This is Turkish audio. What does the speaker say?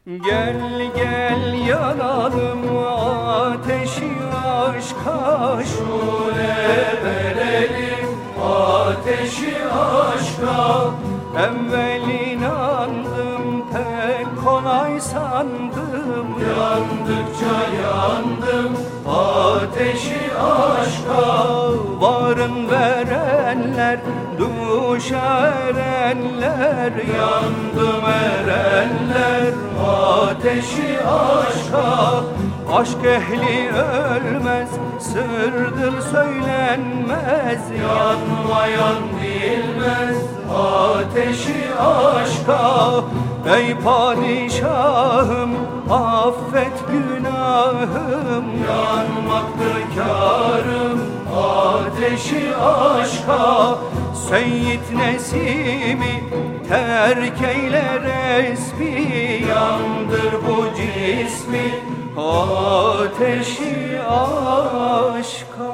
Gel gel yanalım ateşi aşka, şule verelim ateşi aşka. Evvel inandım pek kolay sandım, yandıkça yandım ateşi aşka. Varın verenler, duşa erenler, yandım erenler ateşi aşka. Aşk ehli ölmez, sırdır söylenmez, yanmayan bilmez ateşi aşka. Ey padişahım affet günahım, yanmaktır kârım ateşi aşka. Seyyid Nesimi terk eyler resmi, yandır bu cismi ateşi aşka.